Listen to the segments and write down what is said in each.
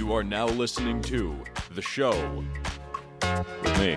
You are now listening to The Show with me.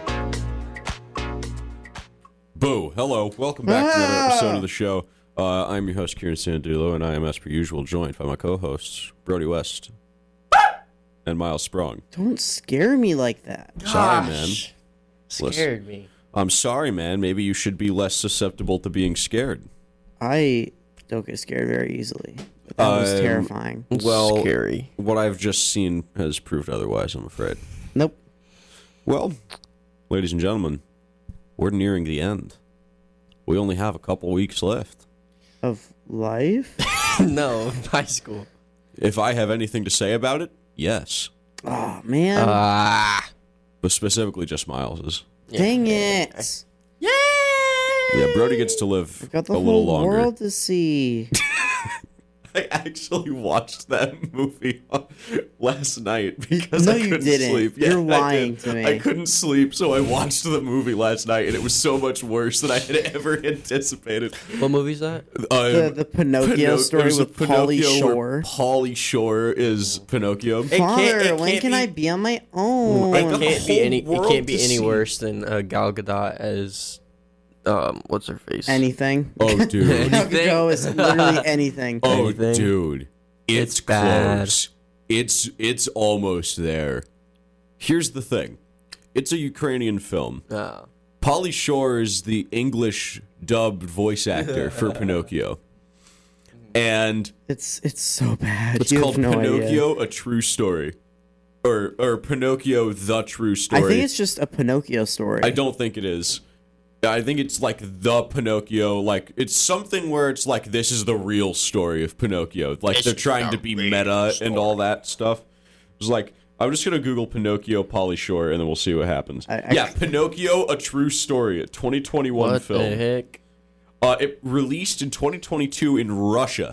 Boo. Hello. Welcome back to another episode of The Show. I'm your host, Kieran Sandulo, and I am, as per usual, joined by my co-hosts, Brody West and Miles Sprung. Don't scare me like that. Sorry, man. Scared me. I'm sorry, man. Maybe you should be less susceptible to being scared. I don't get scared very easily. But that was terrifying. Well, Scary. what I've just seen has proved otherwise, I'm afraid. Nope. Well, ladies and gentlemen, we're nearing the end. We only have a couple weeks left. Of life? No, high school. If I have anything to say about it, yes. Oh, man. But specifically just Miles's. Dang it. Yeah, Brody gets to live I've got the a little whole longer. world to see. I actually watched that movie last night because No, I you couldn't didn't. sleep. You're I lying did. to me. I couldn't sleep, so I watched the movie last night, and it was so much worse than I had ever anticipated. What movie's that? The Pinocchio story there's a with Pauly Pinocchio Shore. where Pauly Shore is Pinocchio. Father, when can't can be- I be on my own? I know. It whole can't be world to any see. worse than Gal Gadot as what's her face? Anything. Oh, dude. Gal Gadot is literally anything. Oh, Anything. dude. It's bad. close. It's almost there. Here's the thing. It's a Ukrainian film. Pauly Shore is the English dubbed voice actor for Pinocchio. And It's so bad. it's You called have no Pinocchio, idea. A True Story. Or Pinocchio, The True Story. I think it's just a Pinocchio story. I don't think it is. I think it's like the Pinocchio, like it's something where it's like this is the real story of Pinocchio. Like they're trying to be meta and all that stuff. It's like I'm just gonna Google Pinocchio Pauly Shore and then we'll see what happens. Yeah, Pinocchio, A True Story, a 2021 What film. the heck? It released in 2022 in Russia.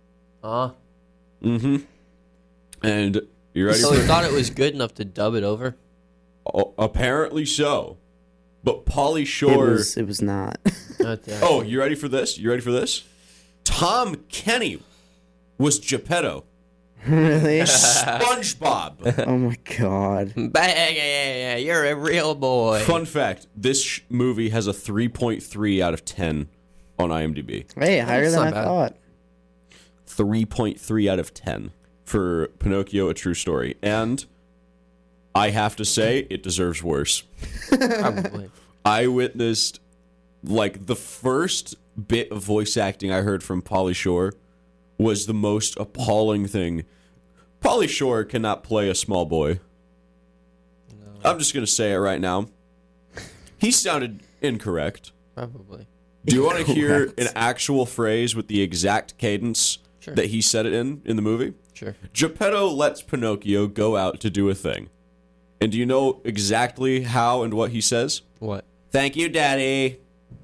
And you ready So for we thought it was good enough to dub it over. Apparently so. But Pauly It Shore. was not. Oh, you ready for this? You ready for this? Tom Kenny was Geppetto. Really? SpongeBob. Oh my god. Yeah, you're a real boy. Fun fact, this movie has a 3.3 out of 10 on IMDb. Hey, higher That's than I not bad. thought. 3.3 out of 10 for Pinocchio, A True Story. And I have to say, it deserves worse. Probably. I witnessed, like, the first bit of voice acting I heard from Pauly Shore was the most appalling thing. Pauly Shore cannot play a small boy. No, I'm just going to say it right now. He sounded incorrect. probably. Do you want to hear Incorrect. an actual phrase with the exact cadence Sure. that he said it in the movie? Sure. Geppetto lets Pinocchio go out to do a thing. And do you know exactly how and what he says? What? Thank you, Daddy.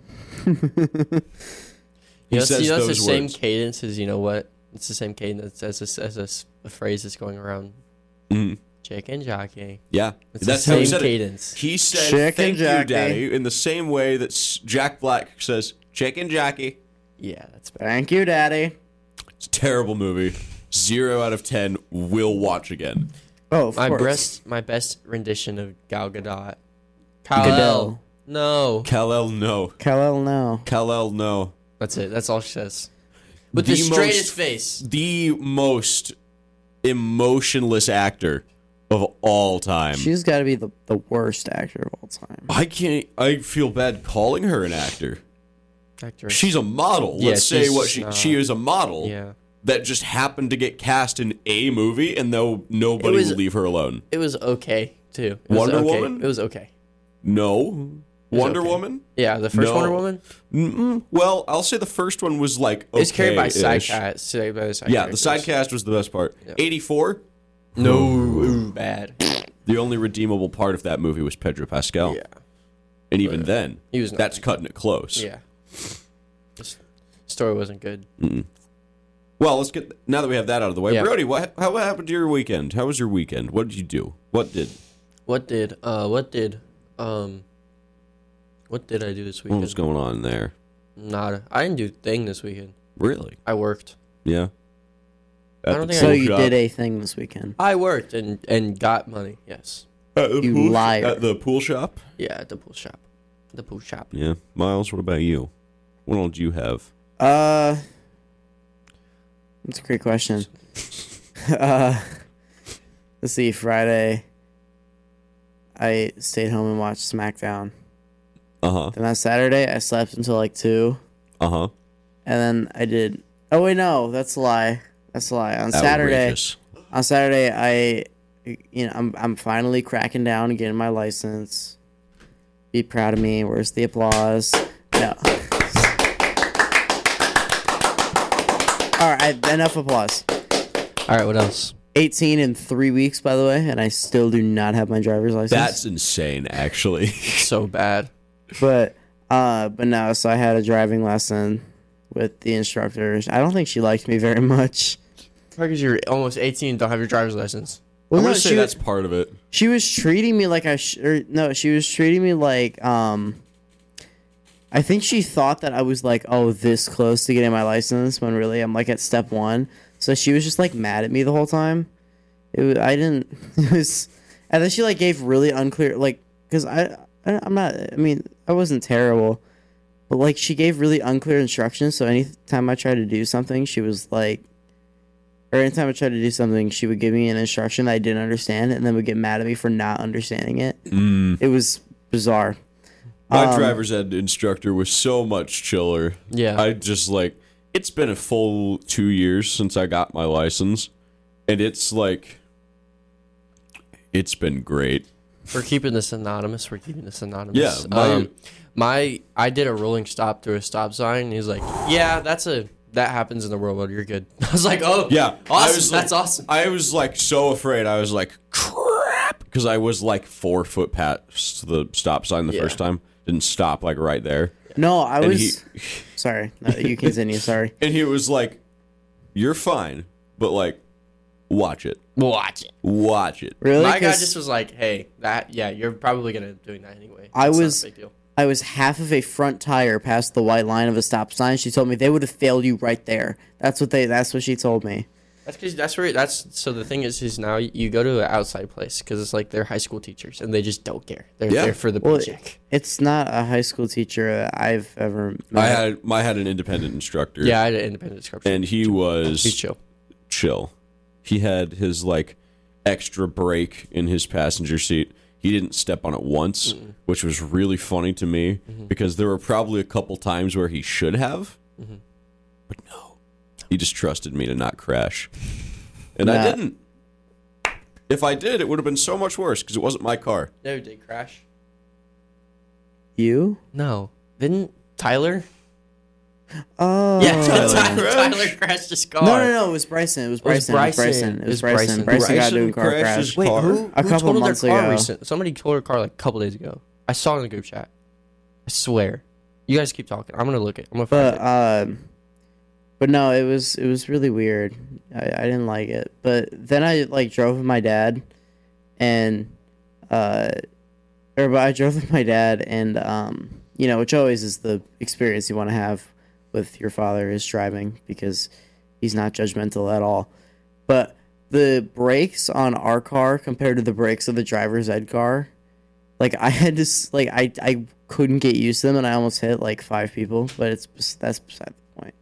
You know, says it's the those same words. cadence as, you know what? It's the same cadence as a phrase that's going around. Mhm. Chicken jockey. Yeah, It's that's the how same he said cadence. it. He said, Chicken "Thank you, jockey." Daddy," in the same way that Jack Black says, "Chicken jockey." Yeah, that's bad. Thank you, Daddy. It's a terrible movie. 0 out of 10. Will watch again. Oh, of course. My best rendition of Gal Gadot. Gadot. No. Kal-El, no. Kal-El, no. Kal-El, no. That's it. That's all she says. With The the straightest most- face. The most emotionless actor of all time. She's got to be the worst actor of all time. I feel bad calling her an actor. Actress. She's a model. Yeah, Let's say she's what she is a model. Yeah. That just happened to get cast in a movie, and nobody It was- will leave her alone. It was okay, too. It was Wonder okay. Woman? It was okay. No, was Wonder okay. Woman. Yeah, the first No. Wonder Woman. Well, I'll say the first one was like okay. It was carried by side cast. Yeah, the side cast was the best part. Yeah. 84. No, bad. The only redeemable part of that movie was Pedro Pascal. Yeah. And even then, He was not that's that cutting it close. Yeah. The story wasn't good. Well, let's get now that we have that out of the way. Yeah. Brody, what happened to your weekend? How was your weekend? What did you do? What did What did I do this what weekend? was going on there? Nada. I didn't do a thing this weekend. Really? I worked. Yeah. I don't think So I you did a thing this weekend. I worked and got money. Yes. At the You pool liar. At the pool shop? Yeah, at the pool shop. The pool shop. Yeah. Miles, what about you? What all did you have? That's a great question. Let's see. Friday, I stayed home and watched SmackDown. Uh-huh. Then on Saturday, I slept until like 2. Uh-huh. And then I did. Oh wait, no, that's a lie. That's a lie. Outrageous. On Saturday, I'm finally cracking down and getting my license. Be proud of me. Where's the applause? No. All right, enough applause. All right, what else? 18 in 3 weeks, by the way, and I still do not have my driver's license. That's insane, actually. So bad. But no. So I had a driving lesson with the instructor. I don't think she liked me very much. Because you're almost 18 and don't have your driver's license. Well, I'm no, gonna say that's part of it. she was treating me like she was treating me like I think she thought that I was like, oh, this close to getting my license when really I'm like at step 1. So she was just like mad at me the whole time. And then she like gave really unclear, like, because I'm not, I mean, I wasn't terrible, but like she gave really unclear instructions. So anytime I tried to do something, she was like, or anytime I tried to do something, she would give me an instruction that I didn't understand and then would get mad at me for not understanding it. It was bizarre. My driver's ed instructor was so much chiller. Yeah. I just like, it's been a full 2 years since I got my license, and it's like, it's been great. We're keeping this anonymous. Yeah, I did a rolling stop through a stop sign. And he's like, yeah, that happens in the real world. You're good. I was like, oh, Yeah, awesome. That's awesome. I was like so afraid. I was like, crap, because I was like 4 foot past the stop sign the first time. Didn't stop like right there. No, I And was. Sorry, no, you continue. Sorry. And he was like, "You're fine, but like, watch it, Watch it. watch it." Really? My guy 'Cause just was like, hey, you're probably going to doing that anyway. I It's not was- a big deal. I was half of a front tire past the white line of a stop sign. She told me they would have failed you right there. That's what she told me. So the thing is now you go to an outside place because it's like they're high school teachers and they just don't care. They're Yeah. there for the Well, paycheck. it's not a high school teacher I've ever met. I had an independent instructor. Yeah, I had an independent description. and he was He's chill. chill. He had his like extra brake in his passenger seat. He didn't step on it once, which was really funny to me because there were probably a couple times where he should have, but no. He just trusted me to not crash. And I didn't. If I did, it would have been so much worse because it wasn't my car. No, did crash? You? No. Didn't Tyler? Oh. Yeah, Tyler Tyler crashed his car. No. It was Bryson. It was Bryson. Bryson. It was Bryson. Bryson got into a car crashed crash. his Wait, car. who A couple totaled months their car ago. recently? Somebody totaled their car like a couple days ago. I saw it in the group chat. I swear. You guys keep talking. I'm gonna look it. I'm gonna find it. But no, it was really weird. I didn't like it. But then I like drove with my dad, and I drove with my dad, and which always is the experience you want to have with your father is driving because he's not judgmental at all. But the brakes on our car compared to the brakes of the driver's ed car, like I had to like I couldn't get used to them, and I almost hit like 5 people. But that's beside the point.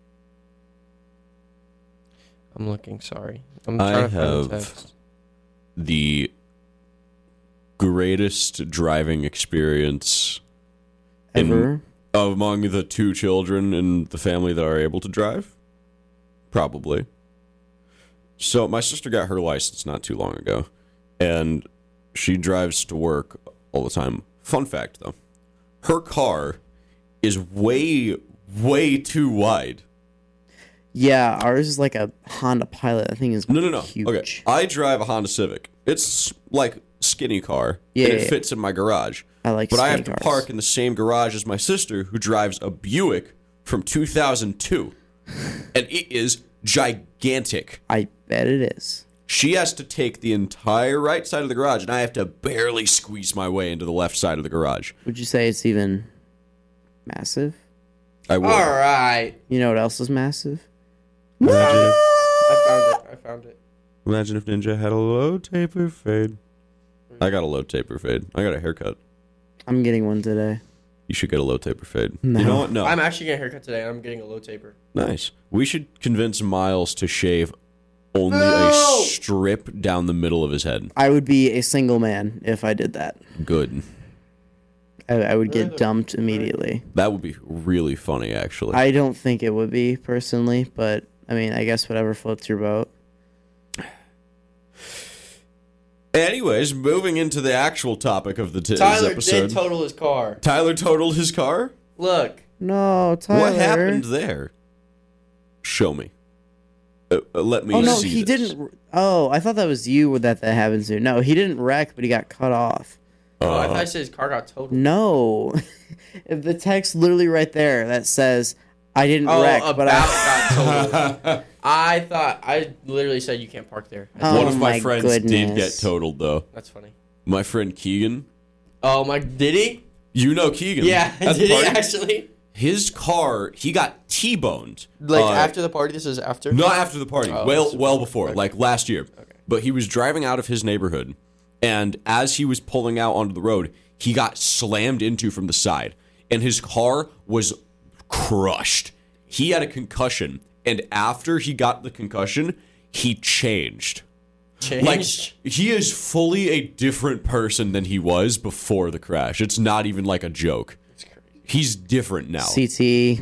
I'm looking. Sorry. I'm trying to find the text. The greatest driving experience Ever? among the 2 children in the family that are able to drive? Probably. So my sister got her license not too long ago, and she drives to work all the time. Fun fact, though. Her car is way, way too wide. Yeah, ours is like a Honda Pilot. I think is No. huge. Okay, I drive a Honda Civic. It's like skinny car, Yeah, and it yeah. fits in my garage. I like But I skinny have to cars. park in the same garage as my sister, who drives a Buick from 2002, and it is gigantic. I bet it is. She has to take the entire right side of the garage, and I have to barely squeeze my way into the left side of the garage. Would you say it's even massive? I would. All right. You know what else is massive? I found I found it. Imagine if Ninja had a low taper fade. I got a low taper fade. I got a haircut. I'm getting one today. You should get a low taper fade. No. You know what? No. I'm actually getting a haircut today. I'm getting a low taper. Nice. We should convince Miles to shave only No! a strip down the middle of his head. I would be a single man if I did that. Good. I would get dumped immediately. That would be really funny, actually. I don't think it would be, personally, but, I mean, I guess whatever floats your boat. Anyways, moving into the actual topic of the Tyler episode. did total his car. Tyler totaled his car? Look. No, Tyler. What happened there? Show me. Let me see. Oh, no, he this. didn't. Oh, I thought that was you that happened to. No, he didn't wreck, but he got cut off. Oh, I thought I said his car got totaled. No. The text literally right there that says, I didn't wreck, but got totaled. I literally said you can't park there. Oh, One of my friends did goodness. get totaled, though. That's funny. My friend Keegan. Oh, did he? You know Keegan. Yeah, At the did he party. actually? His car, he got T-boned. Like after the party? This is after? Not after the party. Oh, well before, okay. like last year. Okay. But he was driving out of his neighborhood, and as he was pulling out onto the road, he got slammed into from the side, and his car was crushed. He had a concussion, and after he got the concussion, he changed. Like, he is fully a different person than he was before the crash. It's not even like a joke. That's crazy. He's different now. CT.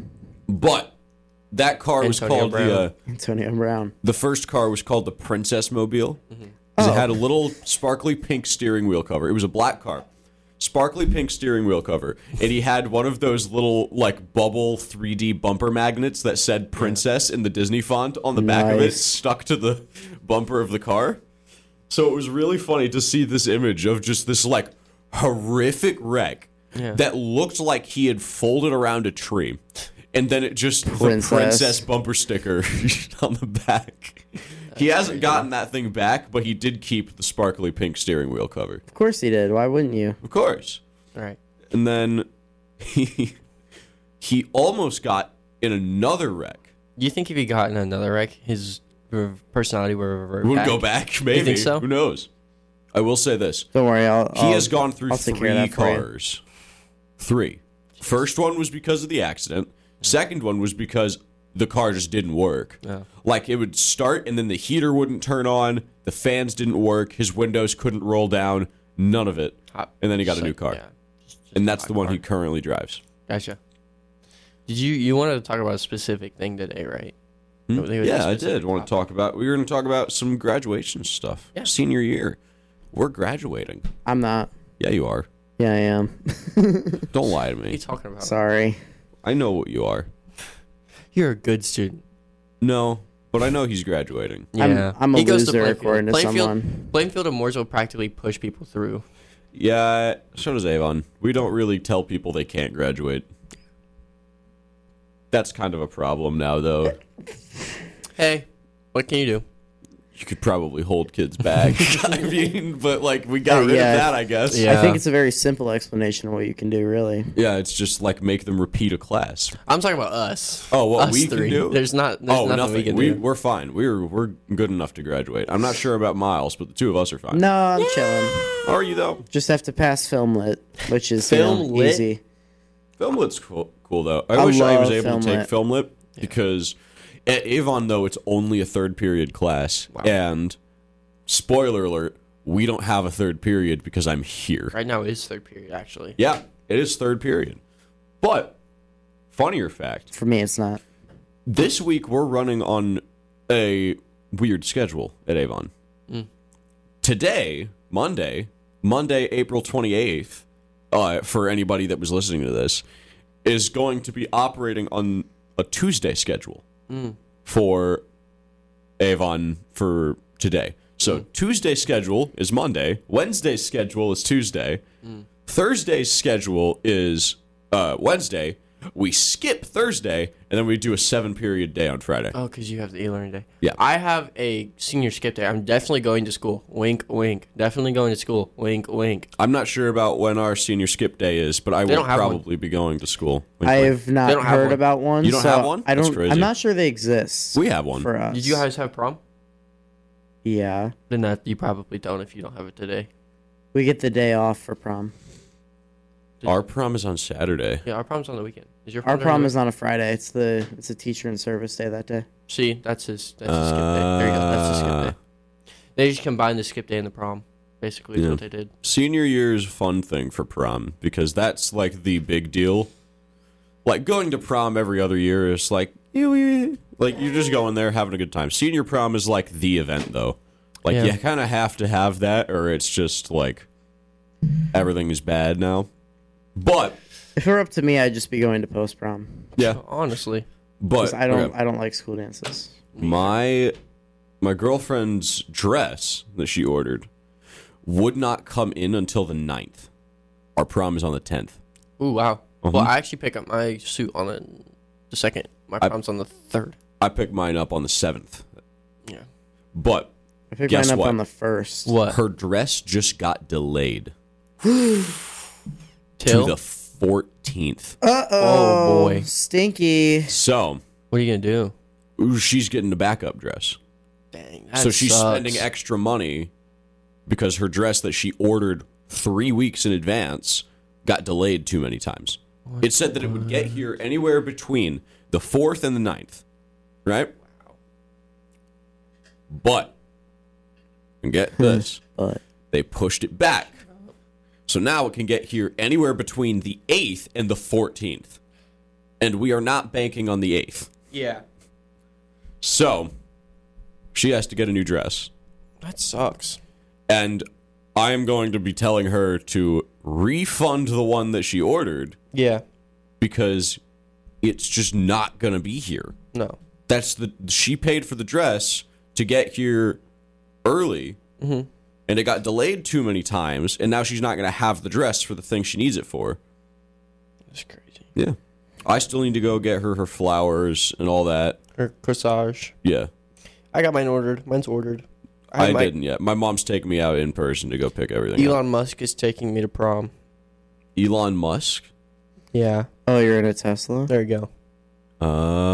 But that car was Antonio called Antonio Brown. the first car was called the Princess Mobile. It had a little sparkly pink steering wheel cover. It was a black car. Sparkly pink steering wheel cover. And he had one of those little, like, bubble 3D bumper magnets that said Princess in the Disney font on the back of it, Nice. stuck to the bumper of the car. So it was really funny to see this image of just this, like, horrific wreck that looked like he had folded around a tree. And then it just, the Princess bumper sticker on the back. He hasn't gotten that thing back, but he did keep the sparkly pink steering wheel cover. Of course he did. Why wouldn't you? Of course. All right. And then he almost got in another wreck. Do you think if he got in another wreck, his personality would revert Would back? go back, maybe. You think so? Who knows? I will say this. Don't worry. He has gone through I'll take care 3 of that for you. cars. 3. First one was because of the accident. Second one was because the car just didn't work. Yeah. Like, it would start and then the heater wouldn't turn on, the fans didn't work, his windows couldn't roll down, none of it. And then he got a new car. Yeah. Just And that's a the one car. he currently drives. Gotcha. Did you wanted to talk about a specific thing today, right? It was a Yeah, I specific did want to talk about. We were going to talk about some graduation stuff. Yeah. Senior year. We're graduating. I'm not. Yeah, you are. Yeah, I am. Don't lie to What are you me. talking about? Sorry. I know what you are. You're a good student. No, but I know he's graduating. Yeah. I'm a He goes to loser Plainfield. according to Plainfield, someone. Plainfield and Mooresville practically push people through. Yeah, so does Avon. We don't really tell people they can't graduate. That's kind of a problem now, though. Hey, what can you do? You could probably hold kids back. I mean, but like we got rid Yeah. of that, I guess. Yeah. I think it's a very simple explanation of what you can do, really. Yeah, it's just like make them repeat a class. I'm talking about us. Oh, what us we three. can do? There's nothing Nothing. we can do. We're fine. We're good enough to graduate. I'm not sure about Miles, but the two of us are fine. No, I'm chilling. How are you though? Just have to pass film lit, which is Film lit? easy. Film lit's cool though. I wish I was love able to film take lit. film lit because at Avon though it's only a third period class, and spoiler alert, we don't have a third period because I'm here. Right now is third period, actually. Yeah, it is third period. But funnier fact, For me, it's not. this week we're running on a weird schedule at Avon. Today, Monday, April 28th, for anybody that was listening to this, is going to be operating on a Tuesday schedule for Avon for today. So Tuesday's schedule is Monday, Wednesday's schedule is Tuesday, Thursday's schedule is Wednesday. We skip Thursday, and then we do a 7-period day on Friday. Oh, because you have the e-learning day. Yeah. I have a senior skip day. I'm definitely going to school. Wink, wink. Definitely going to school. Wink, wink. I'm not sure about when our senior skip day is, but I will don't have one. probably be going to school. Wink, I wink. have not They don't have heard one. about one. You don't so have one? I That's don't. crazy. I'm not sure they exist. We have one. for us. Did you guys have prom? Yeah. Then that you probably don't if you don't have it today. We get the day off for prom. Our prom is on Saturday. Yeah, our prom's on the weekend. Is your Our during prom the is on a Friday. It's a teacher in service day that day. See, that's his skip day. There you go. That's the skip day. They just combined the skip day and the prom. Basically, is what they did. Senior year is a fun thing for prom because that's like the big deal. Like going to prom every other year is like you're just going there having a good time. Senior prom is like the event though. Like Yeah. you kind of have to have that or it's just like everything is bad now. But If it were up to me, I'd just be going to post prom. yeah, Honestly. but I don't like school dances. my girlfriend's dress that she ordered would not come in until the 9th. Our prom is on the 10th. Ooh, wow. Uh-huh. Well, I actually pick up my suit on the 2nd. My prom's on the 3rd. I picked mine up on the 7th. Yeah. But I picked guess mine up what? on the 1st. What? Her dress just got delayed Till? to the 14th. Oh, boy. Stinky. So What are you going to do? she's getting a backup dress. Dang. So she's spending extra money because her dress that she ordered 3 weeks in advance got delayed too many times. It said that it would get here anywhere between the 4th and the 9th, right? But, and get this, But they pushed it back. So now it can get here anywhere between the 8th and the 14th. And we are not banking on the 8th. Yeah. So, she has to get a new dress. That sucks. And I am going to be telling her to refund the one that she ordered Yeah. because it's just not going to be here. No. She paid for the dress to get here early, and it got delayed too many times, and now she's not going to have the dress for the thing she needs it for. That's crazy. Yeah. I still need to go get her flowers and all that. Or corsage. Yeah. I got mine ordered. Mine's ordered. I didn't yet. My mom's taking me out in person to go pick everything up. Elon Musk is taking me to prom. Elon Musk? Yeah. oh, you're in a Tesla? There you go.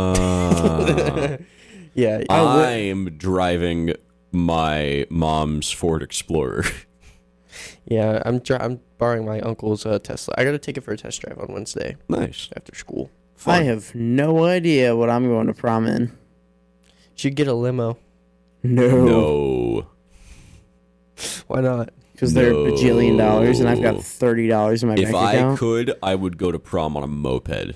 Yeah. I'm driving my mom's Ford Explorer. Yeah. I'm borrowing my uncle's Tesla. I got to take it for a test drive on Wednesday Nice. after school. Fun. I have no idea what I'm going to prom in. Should get a limo. No. Why not? Because they're a bajillion dollars, and I've got $30 in my If bank I account. could, I would go to prom on a moped.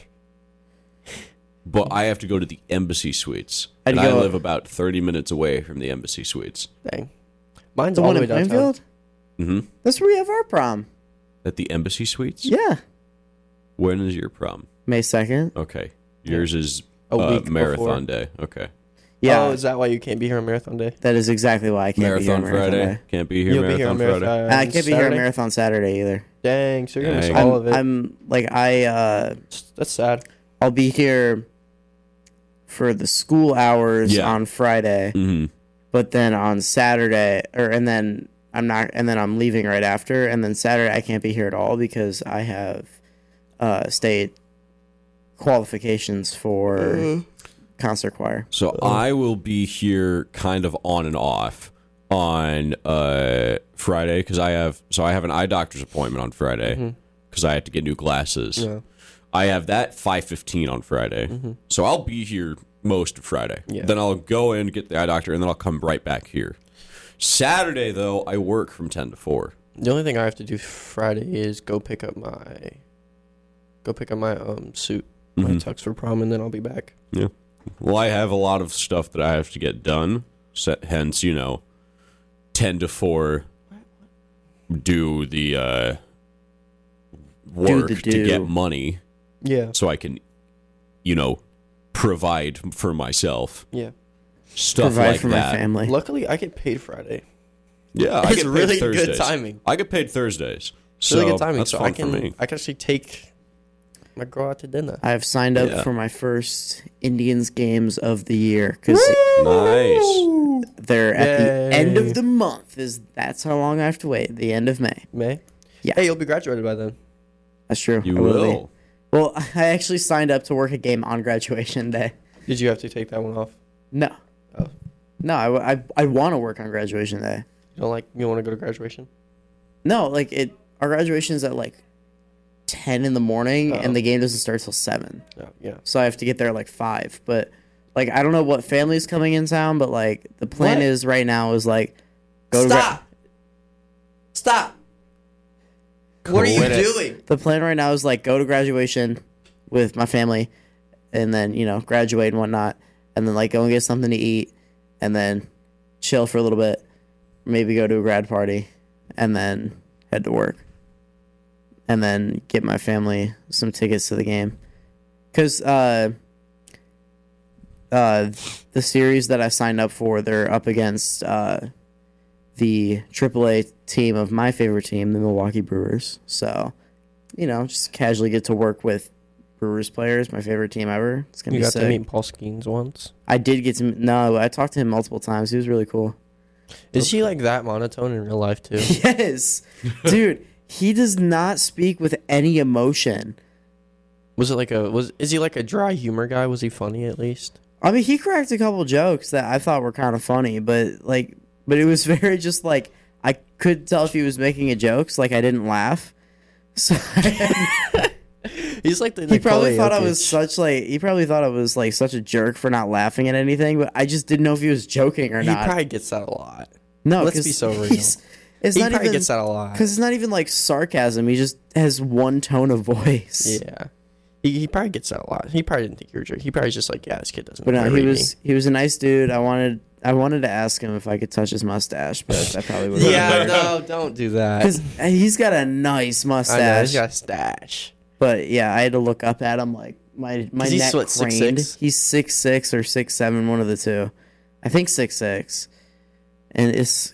But I have to go to the Embassy Suites. I'd And I go- live about 30 minutes away from the Embassy Suites. Dang. Mine's The all one the way in downtown. Plainfield? Mm-hmm. That's where we have our prom. At the Embassy Suites? Yeah. When is your prom? May 2nd. Okay. Yours is A week marathon before. day. Okay. Yeah. Oh, is that why you can't be here on Marathon Day? That is exactly why I can't be here Marathon on Marathon Friday. Day. Can't be here You'll be Marathon here on Friday. Marathon I can't be here on Saturday? Marathon Saturday either. Dang, so you're going to miss Dang. all of it. I'm like That's sad. I'll be here for the school hours Yeah. on Friday, Mm-hmm. but then on Saturday and then I'm leaving right after, and then Saturday I can't be here at all because I have state qualifications for concert choir. So I will be here kind of on and off on Friday because I have an eye doctor's appointment on Friday because I have to get new glasses. Yeah. I have that 5:15 on Friday, so I'll be here most of Friday. Yeah. Then I'll go in get the eye doctor, and then I'll come right back here. Saturday though, I work from 10 to 4. The only thing I have to do Friday is go pick up my suit, my tux for prom, and then I'll be back. Yeah. Well, I have a lot of stuff that I have to get done. Hence, 10 to 4. Do the work to do. get money, Yeah. so I can, provide for myself. Yeah. Stuff Provide like for that. my family. Luckily, I get paid Friday. Yeah, I It's get paid really good Thursdays. timing. I get paid Thursdays. So Really good timing. That's So fun I for me. can actually take my girl out to dinner. I've signed up Yeah. for my first Indians games of the year because Nice. they're at the end Yay. of the month. That's how long I have to wait. The end of May. May? Yeah. Hey, you'll be graduated by then. That's true. You I will be. will. Well, I actually signed up to work a game on graduation day. Did you have to take that one off? No. Oh. No, I want to work on graduation day. You don't you want to go to graduation? No, like our graduation is at like 10 in the morning, and the game doesn't start till 7. Oh, yeah. So I have to get there at like 5. But like I don't know what family's coming in town, but like the plan is right now is like go Stop. Stop. What are you doing? The plan right now is like go to graduation with my family, and then graduate and whatnot, and then like go and get something to eat, and then chill for a little bit, maybe go to a grad party, and then head to work, and then get my family some tickets to the game, because the series that I signed up for, they're up against the AAA team of my favorite team, the Milwaukee Brewers. So, just casually get to work with Brewers players, my favorite team ever. It's gonna be sick. You got to meet Paul Skeens once? I did get to. No, I talked to him multiple times. He was really cool. Is he like that monotone in real life too? Yes, dude. He does not speak with any emotion. Is he like a dry humor guy? Was he funny at least? I mean, he cracked a couple jokes that I thought were kind of funny, but it was very just like I could tell if he was making a joke. So, like I didn't laugh. So he's like the. He probably thought I was such a jerk for not laughing at anything, but I just didn't know if he was joking or not. He probably gets that a lot. No, let's be so real. He probably gets that a lot because it's not even like sarcasm. He just has one tone of voice. Yeah. He probably gets that a lot. He probably didn't think you were a jerk. He probably just like, yeah, this kid doesn't. But no, he was a nice dude. I wanted to ask him if I could touch his mustache, but I probably would. Yeah, no, don't do that. Because he's got a nice mustache. I know, he's got a stash. But yeah, I had to look up at him like my neck he's what, craned. 6'6"? He's 6'6" or 6'7", one of the two. I think 6'6". And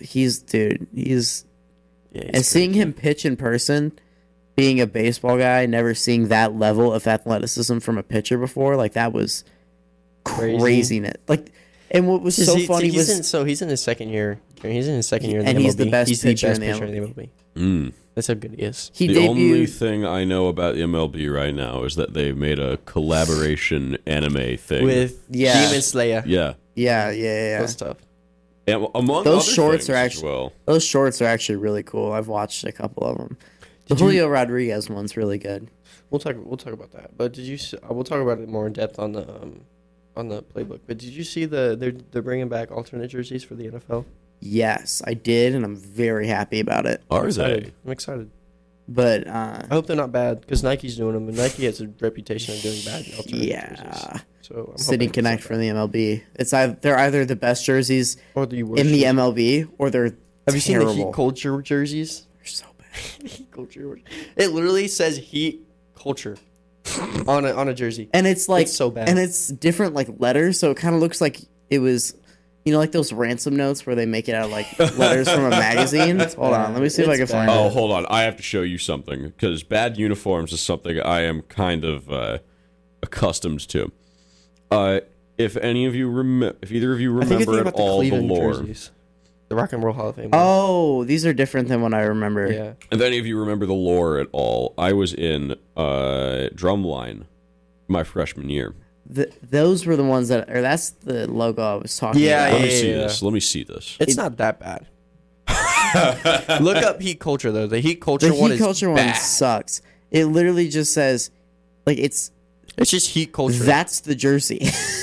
seeing him pitch in person, being a baseball guy, never seeing that level of athleticism from a pitcher before, like that was craziness. Like, and what was so funny was he's in his second year. He's in his second year in the and MLB. he's the best He's pitcher the best in the pitcher in the Mm. MLB. That's how good he is. The only thing I know about the MLB right now is that they made a collaboration anime thing with Demon Slayer. Yeah. That's tough. And among those other shorts things are actually as well. those shorts are actually really cool. I've watched a couple of them. The Julio Rodriguez one's really good. We'll talk about that. But we'll talk about it more in depth on the playbook. But did you see they're bringing back alternate jerseys for the NFL? Yes, I did, and I'm very happy about it. Are they? I'm excited. But I hope they're not bad because Nike's doing them, and Nike has a reputation of doing bad alternate jerseys. So I'm City Connect from the MLB. They're either the best jerseys or the worst in the MLB, or they're Have you seen terrible. the Heat Culture jerseys? They're so bad. Heat Culture. It literally says Heat Culture on a jersey, And it's like It's so bad. and it's different like letters, so it kind of looks like it was, like those ransom notes where they make it out of like letters from a magazine. Hold on, let me see if I can It's find bad. Oh, it. hold on. I have to show you something because bad uniforms is something I am kind of accustomed to. If either of you I think you're remember thinking at about the all the Cleveland lore, jerseys, the Rock and Roll Hall of Fame. Oh, these are different than what I remember. yeah. if any of you remember the lore at all, I was in Drumline my freshman year. Those were the ones that's the logo I was talking Yeah, about. Let me see this. Let me see this. It's not that bad. Look up Heat Culture though. The Heat Culture The one Heat is Culture one bad. sucks. It literally just says, like, it's just Heat Culture. that's the jersey.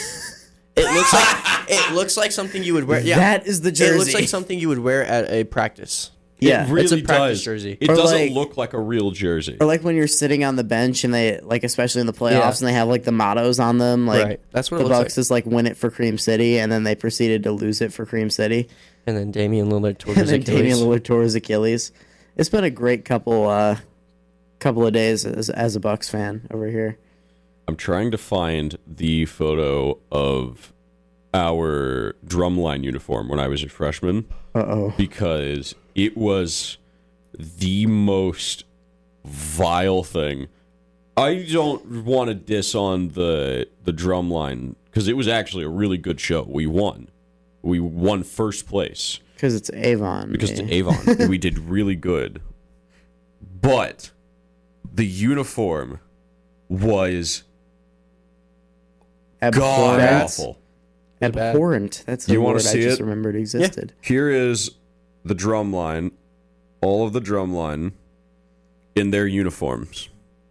It looks like something you would wear. Yeah, That is the jersey. It looks like something you would wear at a practice. Yeah, it really it's a practice does. jersey. It Or doesn't like- look like a real jersey. Or like when you're sitting on the bench and they, like, especially in the playoffs, Yeah. and they have like the mottos on them. Like, Right. That's what the it looks Bucks is like win it for Cream City, and then they proceeded to lose it for Cream City, And then Damian Lillard tore and his then Damian Achilles. Lillard tore his Achilles. It's been a great couple of days as a Bucks fan over here. I'm trying to find the photo of our Drumline uniform when I was a freshman because it was the most vile thing. I don't want to diss on the Drumline because it was actually a really good show. We won. We won first place Because it's Avon. because it's Avon. We did really good. But the uniform was god Abhorrent. awful. bad? Abhorrent. That's the You wanna word I see just it? remembered existed. Here is the drum line, all of the drum line in their uniforms.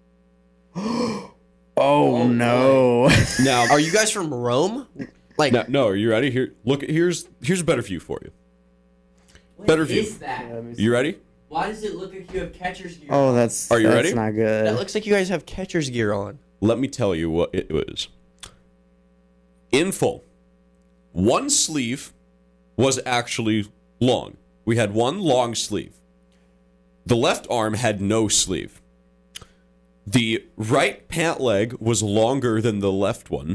Oh no. Now, Are you guys from Rome? Like, no, are you ready? Here, look. Here's a better view for you. Better view. that? You ready? Why does it look like you have catcher's gear? Oh, that's Are you that's ready? not good. that looks like you guys have catcher's gear on. Let me tell you what it was. In full, one sleeve was actually long. We had one long sleeve. The left arm had no sleeve. The right pant leg was longer than the left one.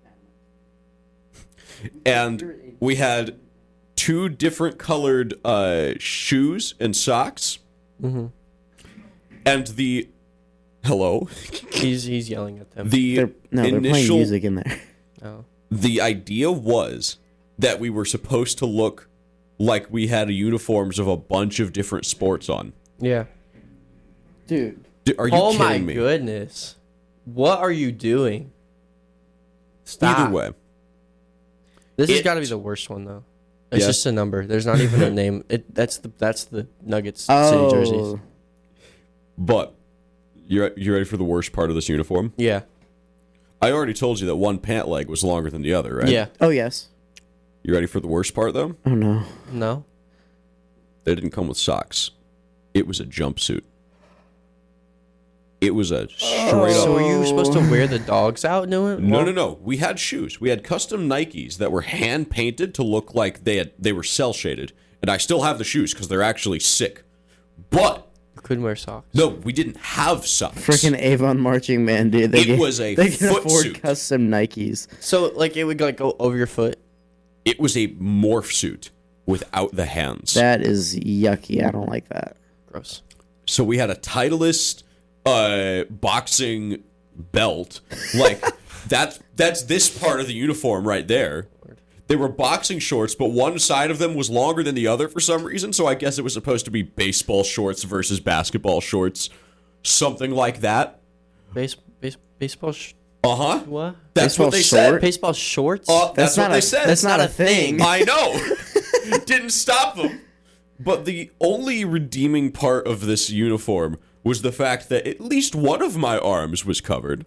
And we had two different colored shoes and socks. Mm-hmm. And the... Hello? He's yelling at them. The they're playing initial... music in there. Oh. The idea was that we were supposed to look like we had uniforms of a bunch of different sports on. Yeah. Dude. Are you Oh kidding my me? goodness. What are you doing? Stop. Either way, This has It- got to be the worst one though. It's Yeah. just a number. There's not even a name. That's the Nuggets Oh. city jerseys. but you ready for the worst part of this uniform? Yeah. I already told you that one pant leg was longer than the other, right? Yeah. Oh yes. You ready for the worst part though? Oh no. No. They didn't come with socks. It was a jumpsuit. It was a straight So up. were you supposed to wear the dogs out doing it? No. We had shoes. We had custom Nikes that were hand painted to look like they were cell shaded, and I still have the shoes because they're actually sick. But You couldn't wear socks. no, we didn't have socks. Freaking Avon marching man, dude. It was a they can foot afford suit. custom Nikes. So like it would like go over your foot. It was a morph suit without the hands. That is yucky. I don't like that. Gross. So we had a Titleist boxing belt. Like that's this part of the uniform right there. They were boxing shorts, but one side of them was longer than the other for some reason. So I guess it was supposed to be baseball shorts versus basketball shorts, something like that. Baseball. Uh-huh. What? That's Baseball what they short? said. Baseball shorts. That's what not they a, said. That's not a thing. I know. Didn't stop them. But the only redeeming part of this uniform was the fact that at least one of my arms was covered.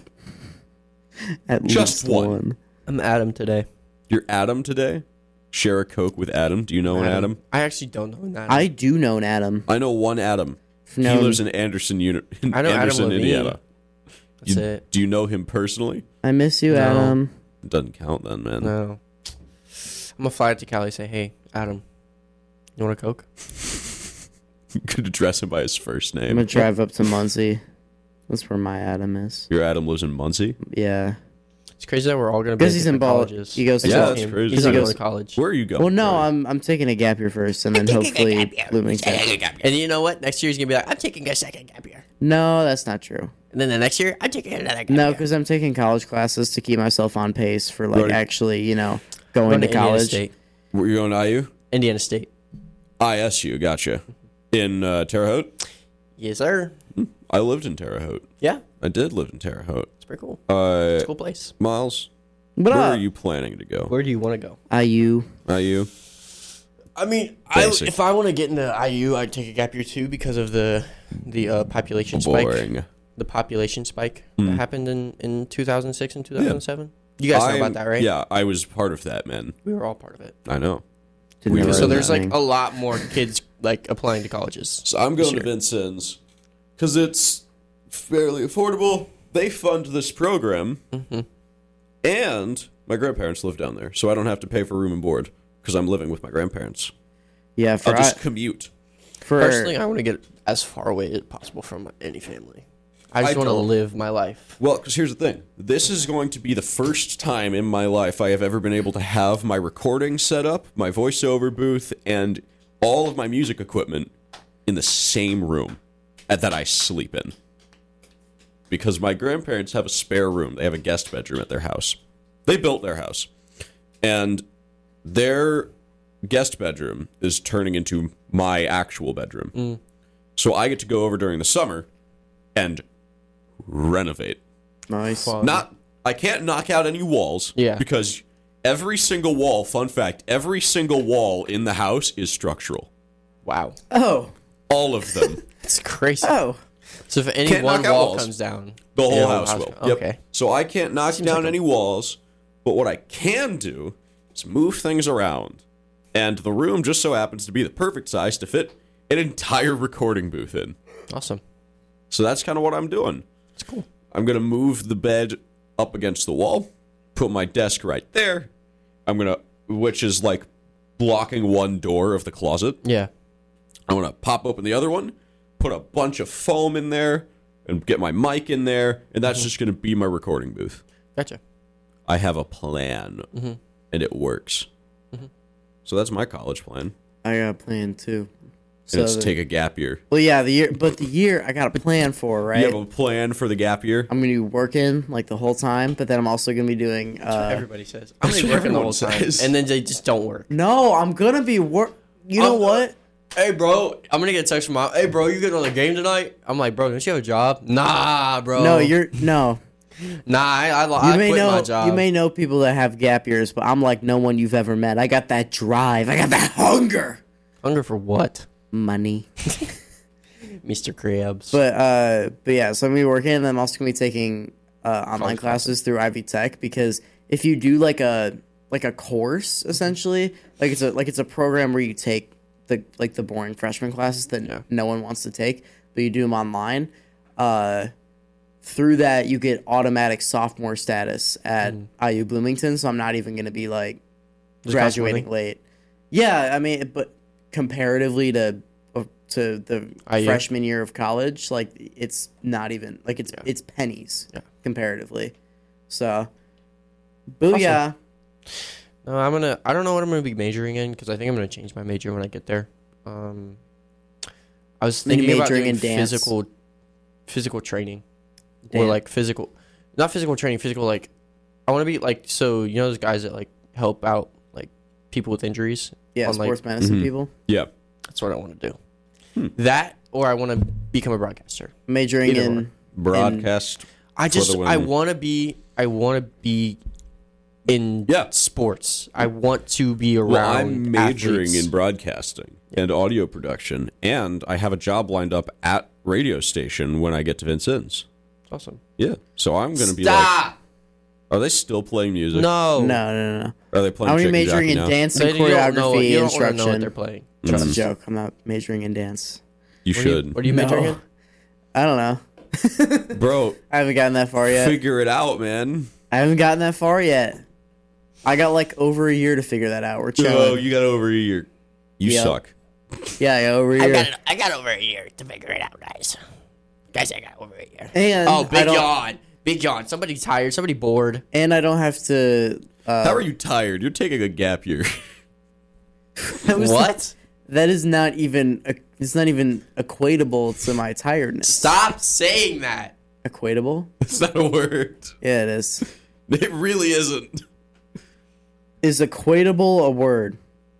At Just least one. I'm Adam today. You're Adam today? Share a Coke with Adam. Do you know an Adam? I actually don't know an Adam. I do know an Adam. I know one Adam. No. He lives in Anderson, I know Adam Anderson, Levine. Indiana. That's it. Do you know him personally? I miss you, No. Adam. It doesn't count then, man. No. I'm gonna fly to Cali and say, hey, Adam, you want a Coke? You could address him by his first I'm name. gonna drive up to Muncie. That's where my Adam is. Your Adam lives in Muncie? Yeah. It's crazy that we're all gonna be Because at he's in different Ball. colleges. He goes to Yeah, Except that's him. crazy. He's He not goes- going to college. Where are you going? Well, no, Brian? I'm taking a gap year first, and then hopefully Bloomington. And you know what? Next year he's gonna be like, I'm taking a second gap year. No, that's not true. And then the next year, I'm taking another gap No, year. because I'm taking college classes to keep myself on pace for like Right. actually, going Going to Indiana college. State. Were you going to IU? Indiana State. ISU, gotcha. In Terre Haute? Yes, sir. I lived in Terre Haute. Yeah, I did live in Terre Haute. it's pretty cool. It's a cool place. Miles, What where up? are you planning to go? Where do you want to go? IU. IU? I mean, Basic. if I want to get into IU, I'd take a gap year too because of the population spike. Boring. The population spike that happened in 2006 and 2007. You guys know about that, right? Yeah, I was part of that, man. We were all part of it. I know. Didn't We know did. that So was there's a like thing. a lot more kids like applying to colleges. So I'm going Sure. to Vincennes because it's fairly affordable. They fund this program, and my grandparents live down there, so I don't have to pay for room and board because I'm living with my grandparents. Yeah, I'll just commute. for Personally, I want to get as far away as possible from any family. I just want to don't. live my life. Well, because here's the thing. This is going to be the first time in my life I have ever been able to have my recording set up, my voiceover booth, and all of my music equipment in the same room that I sleep in. Because my grandparents have a spare room. They have a guest bedroom at their house. They built their house. And their guest bedroom is turning into my actual bedroom. So I get to go over during the summer and renovate. nice. Fun. I can't knock out any walls. Yeah. Because every single wall, fun fact, every single wall in the house is structural. Wow. Oh. All of them. It's crazy. Oh. So if any Can't one knock out wall walls. comes down, The whole the house will. Yep. Okay. So I can't knock Seems down like a- any walls, but what I can do is move things around. And the room just so happens to be the perfect size to fit an entire recording booth in. Awesome. So that's kind of what I'm doing. It's cool. I'm going to move the bed up against the wall, put my desk right there. Which is like blocking one door of the closet. Yeah. I'm going to pop open the other one, put a bunch of foam in there, and get my mic in there, and that's just going to be my recording booth. Gotcha. I have a plan, and it works. So that's my college plan. I got a plan too. And it's take a gap year. Well, yeah, the year I got a plan for, right? You have a plan for the gap year? I'm gonna be working like the whole time, but then I'm also gonna be doing. Everybody says. I'm That's gonna be what working the whole everyone time, says. and then they just don't work. No, I'm gonna be work. You know what? Hey, bro, I'm gonna get a text from mom. Hey, bro, you getting on the game tonight? I'm like, bro, don't you have a job? Nah, bro. No, you're no. Nah, I You may quit know. my job. You may know people that have gap years, but I'm like no one you've ever met. I got that drive. I got that hunger. Hunger for what? Money. Mr. Krabs. But yeah, so I'm gonna be working, and I'm also gonna be taking online College classes through Ivy Tech, because if you do like a course, essentially, it's a program where you take the boring freshman classes that no one wants to take, but you do them online. Through that, you get automatic sophomore status at IU Bloomington. So I'm not even gonna be like Just graduating cost late. Yeah, I mean, but comparatively to the IU? freshman year of college, like it's not even like it's pennies comparatively. So, booyah! No, I don't know what I'm gonna be majoring in, because I think I'm gonna change my major when I get there. I was thinking about majoring doing in dance? physical training, or Dance. like not physical training, physical like. I want to be like, so you know those guys that like help out like people with injuries. Yeah, on, like- sports medicine people Yeah. That's what I want to do. That, or I want to become a broadcaster. majoring Either in or. Broadcast. I the women. want to be in sports. I want to be around. Well, I'm majoring athletes. in broadcasting and audio production, and I have a job lined up at radio station when I get to Vincennes. Awesome. Yeah. So I'm going to be like, are they still playing music? No. no. Are they playing I'm gonna be Chicken majoring Jockey in now? dance So and you don't know, choreography you don't want to know what instruction. they're playing. That's a joke. I'm not majoring in dance. You should. What are you majoring in? I don't know. Bro, I haven't gotten that far yet. figure it out, man. I haven't gotten that far yet. I got like over a year to figure that out. We're Oh, chilling. you got over a year. You Yep. suck. Yeah, I got over a year. I got over a year to figure it out, guys. I got over a year. And Oh, I don't, yawn. Big yawn. Somebody tired. Somebody bored. And I don't have to. How are you tired? You're taking a gap year. What? That is not even. It's not even equatable to my tiredness. Stop saying that. Equatable? It's not a word. Yeah, it is. It really isn't. Is equatable a word?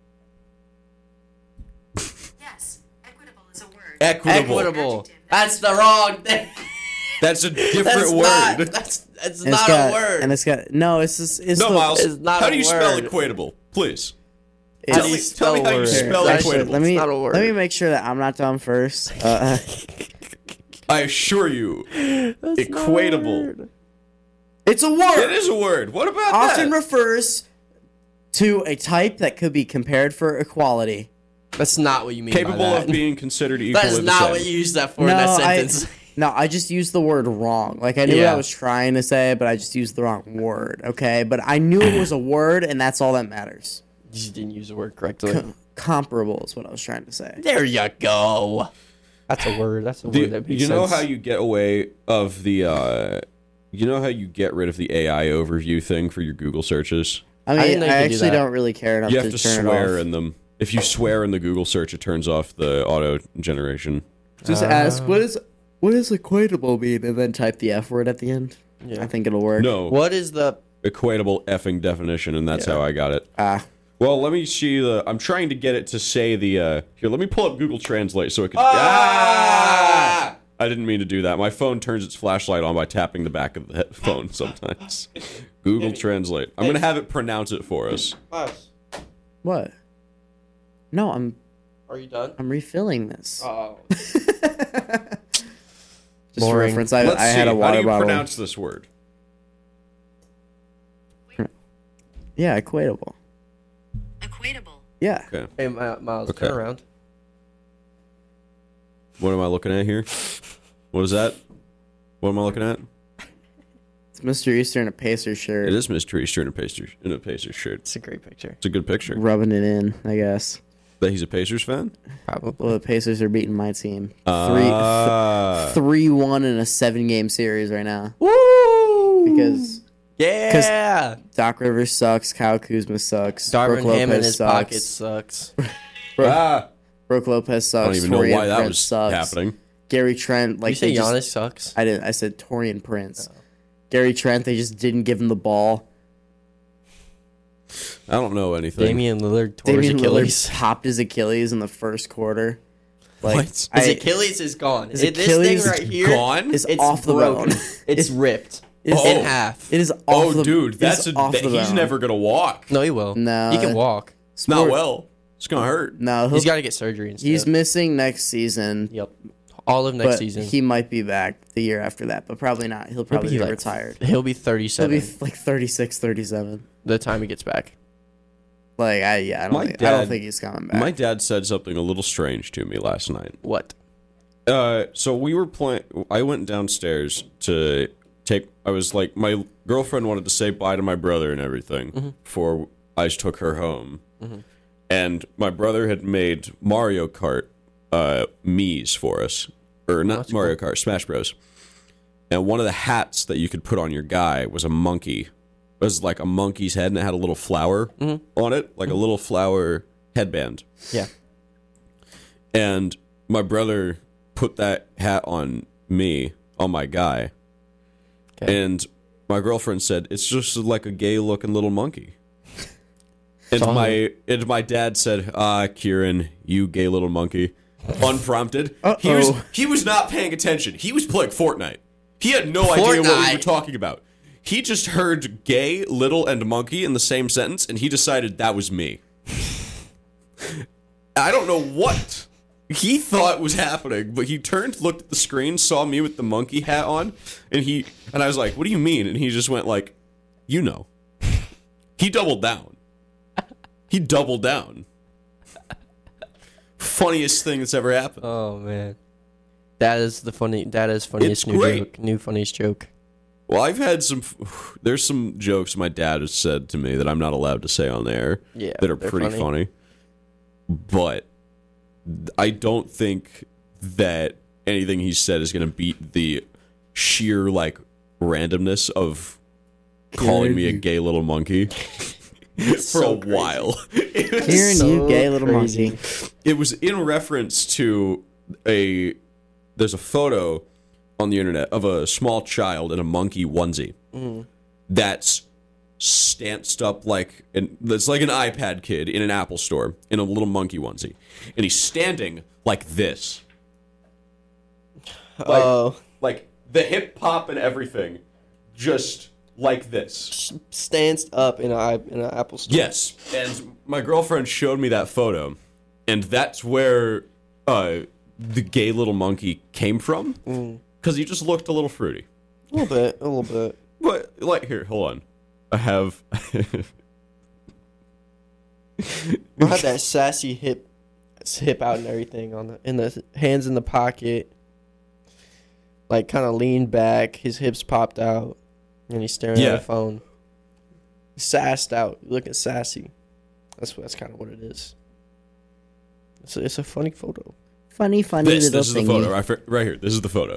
Yes, equitable is a word. Equitable. That's the wrong thing. That's a different That's word. not. That's And it's not got, a word. And it's got no. It's just. It's No, the, Miles. It's not How a do you spell word. equatable? Please. it's- Tell me, tell me how you word. spell Actually, equatable. Let me not a word. let me make sure that I'm not dumb first. I assure you, equatable. It's a It word. is a word. What about Often that? refers to a type that could be compared for equality. That's not what you mean. Capable by that. of being considered equal. That is the not same. what you use that for in that sentence. I just used the word wrong. Like I knew what Yeah. I was trying to say, but I just used the wrong word. Okay, but I knew it was a word, and that's all that matters. You just didn't use the word correctly. Comparable is what I was trying to say. There you go. That's a word. That's a word that makes You know sense. how you get away of the you know how you get rid of the AI overview thing for your Google searches? I didn't mean, know I you could do actually that. don't really care enough You have to turn swear it off. in them. If you swear in the Google search, it turns off the auto generation. Just ask what does equatable mean, and then type the F word at the end. Yeah. I think it'll work. No, What is the? equatable effing definition, and that's how I got it. Ah, Well, let me see the. I'm trying to get it to say the. Here, let me pull up Google Translate so it can. Ah! I didn't mean to do that. My phone turns its flashlight on by tapping the back of the phone sometimes. Google Translate. I'm going to have it pronounce it for us. Miles, What? No, I'm are you done? refilling this. Oh. Just for boring. reference, Let's I see. had a How do water you bottle. pronounce this word? Yeah, equatable. Equatable. Yeah. Okay. Hey, Miles, Okay. turn around. What am I looking at here? What is that? What am I looking at? It's Mr. Easter in a Pacers shirt. It is Mr. Easter in a Pacers shirt. It's a great picture. It's a good picture. Rubbing it in, I guess. That he's a Pacers fan? Probably. Well, the Pacers are beating my team. Ah. 3-1 in a 7-game series right now. Woo! Because Yeah. Doc Rivers sucks, Kyle Kuzma sucks, Darvin Brook Ham in Lopez his sucks. pocket sucks. Brook Lopez sucks. I don't even know Torian why that Prince was sucks. happening. Gary Trent, like you say they just- Giannis sucks? I didn't. I said Torian Prince. Gary Trent, they just didn't give him the ball. I don't know anything. Damian Lillard tore his Damian Achilles. Lillard popped his Achilles in the first quarter. Like, What? His I- Achilles is gone. His This Achilles thing right is here Gone? is it's off the broken. bone. It's ripped It's- in half. It is off Oh, the dude, it that's is a. off the He's bone. never gonna walk. No, he will. No. He can walk. Not Sport- well. It's gonna hurt. No, He's got to get surgery instead. he's missing next season. Yep. All of next But season. he might be back the year after that, but probably not. He'll probably be be like- retired. He'll be He'll 37 be like 36, 37. the time he gets back. Like, I don't My think, I don't dad- think he's coming back. My dad said something a little strange to me last night. What? So we were playing. I went downstairs to take. I was like, my girlfriend wanted to say bye to my brother and everything before I took her home. And my brother had made Mario Kart Mii's for us, or not that's Mario Kart, Smash Bros. And one of the hats that you could put on your guy was a monkey. It was like a monkey's head, and it had a little flower on it, like a little flower headband. Yeah. And my brother put that hat on me, on my guy. Okay. And my girlfriend said, it's just like a gay looking little monkey. And So- my dad said, Kieran, you gay little monkey. Unprompted. Uh-oh. He was not paying attention. He was playing Fortnite. He had no idea what we were Fortnite. talking about. He just heard gay, little, and monkey in the same sentence, and he decided that was me. I don't know what he thought was happening, but he turned, looked at the screen, saw me with the monkey hat on, and I was like, "What do you mean?" And he just went like, "You know." He doubled down. He doubled down. Funniest thing that's ever happened. Oh man. That is funniest It's new great. joke. New funniest joke. Well, I've had there's some jokes my dad has said to me that I'm not allowed to say on there Yeah, that are they're pretty funny. But I don't think that anything he said is going to beat the sheer, like, randomness of calling me a gay little monkey for so a while. It was, Kieran, so you gay little crazy. monkey. it was in reference to there's a photo on the internet of a small child in a monkey onesie that's stanced up like that's like an iPad kid in an Apple store in a little monkey onesie, and he's standing like this, Oh, like the hip pop and everything, just like this. stands up in an Apple store. Yes, and my girlfriend showed me that photo, and that's where the gay little monkey came from, because he just looked a little fruity. A little bit. But like, here, hold on. I have. I had that sassy hip out and everything in the hands in the pocket, like kind of leaned back, his hips popped out, and he's staring Yeah. at a phone. Sassed out, looking sassy. That's kind of what it is. It's a funny photo. Funny This little is the thingy. photo right here. This is the photo.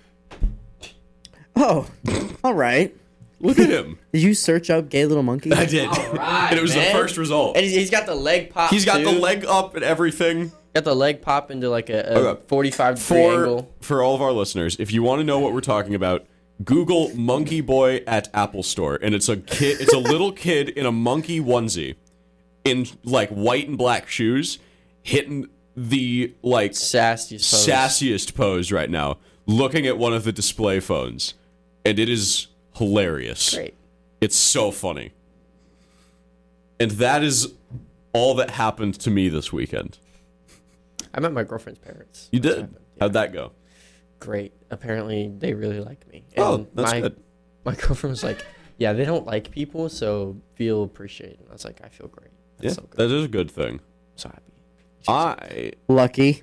Oh, all right. Look at him. Did you search up gay little monkey? I did, right, and it was man. the first result. And he's got the leg pop. He's got the too. leg up and everything. Got the leg pop into like a Okay. 45-degree angle. For all of our listeners, if you want to know what we're talking about, Google monkey boy at Apple Store, and it's a kid. It's a little kid in a monkey onesie, in like white and black shoes, hitting the like Sassiest pose. sassiest pose right now. looking at one of the display phones, and it is hilarious. Great. It's so funny. And that is all that happened to me this weekend. I met my girlfriend's parents. You That's did? happened. Yeah. How'd that go? Great. Apparently, they really like me. Oh, that's good. My girlfriend was like, "Yeah, they don't like people, so feel appreciated." And I was like, "I feel great. That's Yeah, so good. that is a good thing. So happy." Lucky.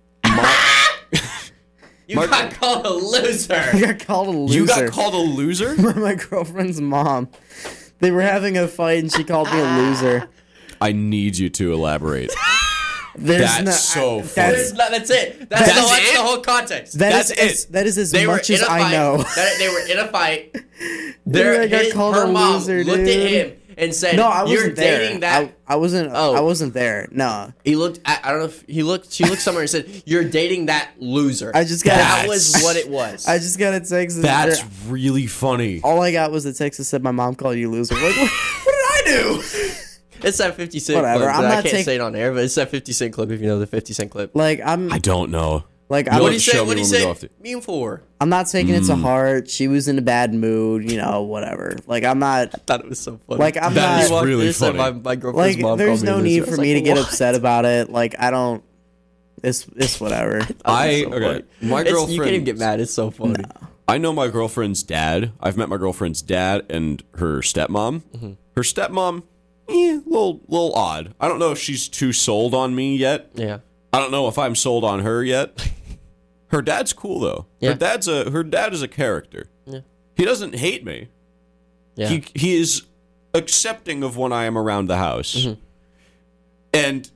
You got called a loser. I got called a loser. You got called a loser? by my girlfriend's mom. They were having a fight and she called me a loser. I need you to elaborate. There's That's so funny. That's it. That's it? the whole context. That's it. That is as They were much in as a I fight. know. They were in a fight. I got called her a mom loser, looked at dude. him and said, No, I wasn't "You're there. dating that." I wasn't. Oh. I wasn't there. No. He looked. I don't know if he looked. She looked somewhere and said, "You're dating that loser." I just got- That was what it was. I just got a text. That's really funny. all I got was a text that said my mom called you a loser. Like, what did I do? It's that 50 Cent Whatever, clip. I'm that I not can't take- say it on air, but it's that 50 Cent clip if you know the 50 Cent clip. Like I don't know. like You I'm, know What do you show say? me What do you when we go say? off the- Me for. I'm not taking it to heart. She was in a bad mood. You know, whatever. Like I'm not. Thought it was so funny. Like I'm That is not. really Said funny. My girlfriend's Like mom there's called me a no loser. need I was for like, me to get "What?" upset about it. Like I don't. It's whatever. That was so okay. funny. My You can't even girlfriend. get mad. It's so funny. I know my girlfriend's dad. I've met my girlfriend's dad and her stepmom. Her stepmom, little odd. I don't know if she's too sold on me yet. Yeah. I don't know if I'm sold on her yet. Her dad's cool though. Yeah. Her dad is a character. Yeah. He doesn't hate me. Yeah. He is accepting of when I am around the house. Mm-hmm. And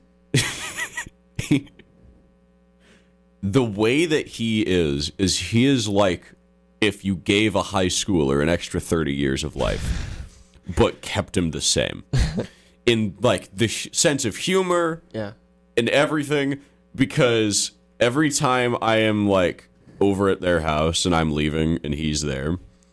the way that he is he is like if you gave a high schooler an extra 30 years of life, but kept him the same. In like the sense of humor Yeah. and everything, because every time I am like over at their house and I'm leaving and he's there,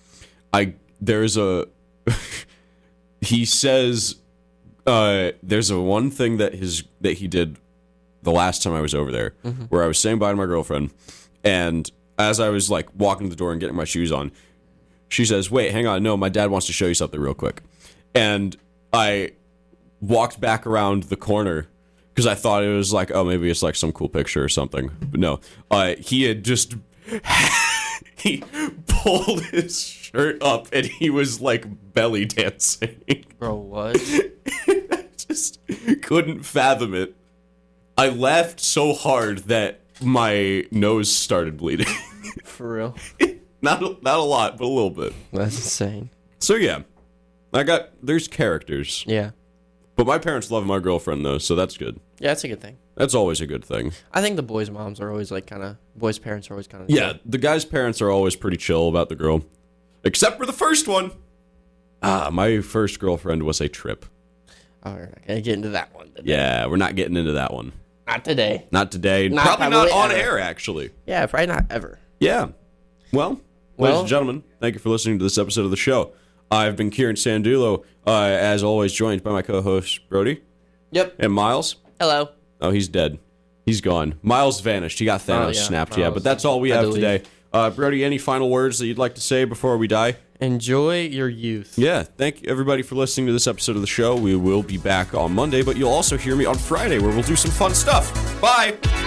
he says there's a one thing that he did the last time I was over there, where I was saying bye to my girlfriend, and as I was like walking to the door and getting my shoes on, she says, "Wait, hang on, no, my dad wants to show you something real quick." And I walked back around the corner because I thought it was like, oh, maybe it's like some cool picture or something. But no, he had just he pulled his shirt up and he was like belly dancing. Bro, what? I just couldn't fathom it. I laughed so hard that my nose started bleeding. For real? Not a lot, but a little bit. That's insane. So yeah, there's characters. Yeah. But my parents love my girlfriend though, so that's good. Yeah, that's a good thing. That's always a good thing. I think the boys' moms are always like boys' parents are always kind of. Yeah, the guy's parents are always pretty chill about the girl. Except for the first one. My first girlfriend was a trip. Oh, we're not gonna get into that one today. Yeah, we're not getting into that one. Not today. Not today. Not probably not probably on ever. air, actually. Yeah, probably not ever. Yeah. Well, ladies and gentlemen, thank you for listening to this episode of the show. I've been Kieran Sandulo, as always, joined by my co-host, Brody. Yep. And Miles. Hello. Oh, he's dead. He's gone. Miles vanished. He got Thanos snapped. Yeah, Miles but that's all we had have to today. Brody, any final words that you'd like to say before we die? Enjoy your youth. Yeah, thank you everybody for listening to this episode of the show. We will be back on Monday, but you'll also hear me on Friday where we'll do some fun stuff. Bye!